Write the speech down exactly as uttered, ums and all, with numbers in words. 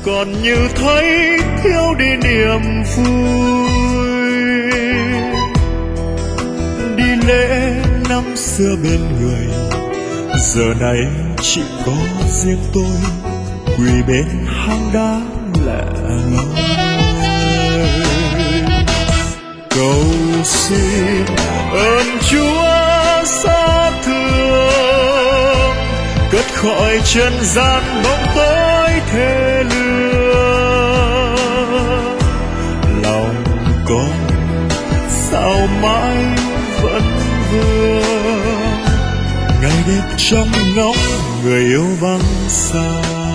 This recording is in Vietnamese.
còn như thấy thiếu đi niềm vui. Đi lễ năm xưa bên người, giờ này chỉ có riêng tôi quỳ bên hang đá lẻ loi. Cầu xin ơn Chúa xót thương, cất khỏi trần gian bóng tối thê lương. Lòng con sao mãi vẫn vương, ngày đêm trong ngóng người yêu vắng xa.